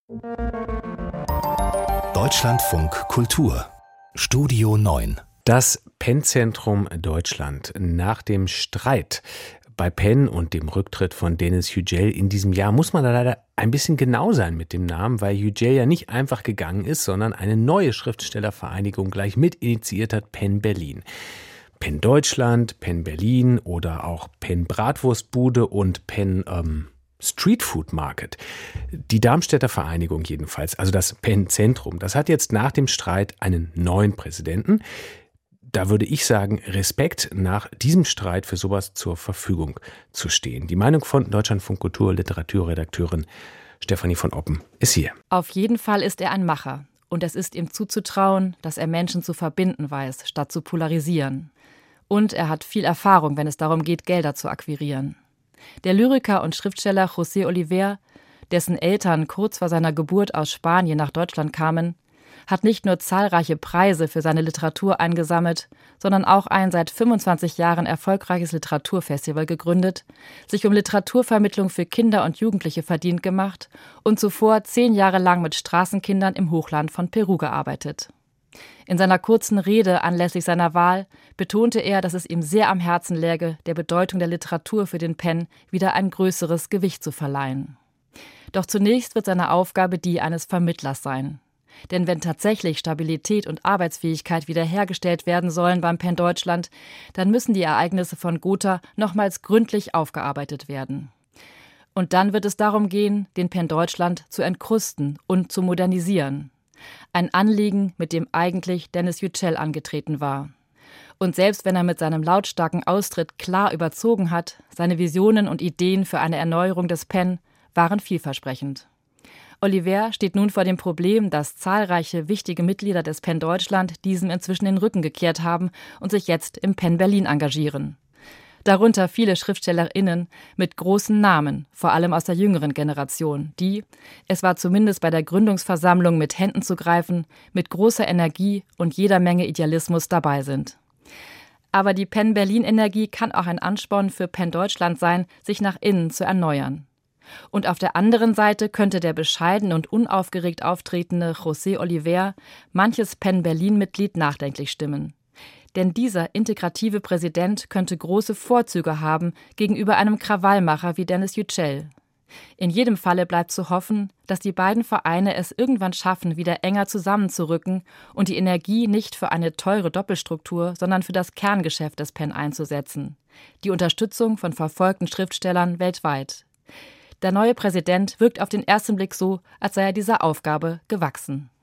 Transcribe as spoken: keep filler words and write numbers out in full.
Deutschlandfunk Kultur Studio neun. Das Penn-Zentrum Deutschland. Nach dem Streit bei Penn und dem Rücktritt von Denis Yücel in diesem Jahr muss man da leider ein bisschen genau sein mit dem Namen, weil Yücel ja nicht einfach gegangen ist, sondern eine neue Schriftstellervereinigung gleich mit initiiert hat, Penn Berlin. Penn Deutschland, Penn Berlin oder auch Penn Bratwurstbude und Penn ähm, Street Food Market. Die Darmstädter Vereinigung jedenfalls, also das Penn-Zentrum, das hat jetzt nach dem Streit einen neuen Präsidenten. Da würde ich sagen, Respekt, nach diesem Streit für sowas zur Verfügung zu stehen. Die Meinung von Deutschlandfunk Kultur Literaturredakteurin Stefanie von Oppen ist hier. Auf jeden Fall ist er ein Macher. Und es ist ihm zuzutrauen, dass er Menschen zu verbinden weiß, statt zu polarisieren. Und er hat viel Erfahrung, wenn es darum geht, Gelder zu akquirieren. Der Lyriker und Schriftsteller José Oliver, dessen Eltern kurz vor seiner Geburt aus Spanien nach Deutschland kamen, hat nicht nur zahlreiche Preise für seine Literatur eingesammelt, sondern auch ein seit fünfundzwanzig Jahren erfolgreiches Literaturfestival gegründet, sich um Literaturvermittlung für Kinder und Jugendliche verdient gemacht und zuvor zehn Jahre lang mit Straßenkindern im Hochland von Peru gearbeitet. In seiner kurzen Rede anlässlich seiner Wahl betonte er, dass es ihm sehr am Herzen läge, der Bedeutung der Literatur für den Penn wieder ein größeres Gewicht zu verleihen. Doch zunächst wird seine Aufgabe die eines Vermittlers sein. Denn wenn tatsächlich Stabilität und Arbeitsfähigkeit wiederhergestellt werden sollen beim Penn Deutschland, dann müssen die Ereignisse von Gotha nochmals gründlich aufgearbeitet werden. Und dann wird es darum gehen, den Penn Deutschland zu entkrusten und zu modernisieren. Ein Anliegen, mit dem eigentlich Denis Yücel angetreten war. Und selbst wenn er mit seinem lautstarken Austritt klar überzogen hat, seine Visionen und Ideen für eine Erneuerung des Penn waren vielversprechend. Oliver steht nun vor dem Problem, dass zahlreiche wichtige Mitglieder des Penn Deutschland diesem inzwischen den Rücken gekehrt haben und sich jetzt im Penn Berlin engagieren. Darunter viele SchriftstellerInnen mit großen Namen, vor allem aus der jüngeren Generation, die, es war zumindest bei der Gründungsversammlung mit Händen zu greifen, mit großer Energie und jeder Menge Idealismus dabei sind. Aber die Penn Berlin-Energie kann auch ein Ansporn für Penn Deutschland sein, sich nach innen zu erneuern. Und auf der anderen Seite könnte der bescheiden und unaufgeregt auftretende José Oliver manches Penn Berlin-Mitglied nachdenklich stimmen. Denn dieser integrative Präsident könnte große Vorzüge haben gegenüber einem Krawallmacher wie Denis Yücel. In jedem Falle bleibt zu hoffen, dass die beiden Vereine es irgendwann schaffen, wieder enger zusammenzurücken und die Energie nicht für eine teure Doppelstruktur, sondern für das Kerngeschäft des Penn einzusetzen: die Unterstützung von verfolgten Schriftstellern weltweit. Der neue Präsident wirkt auf den ersten Blick so, als sei er dieser Aufgabe gewachsen.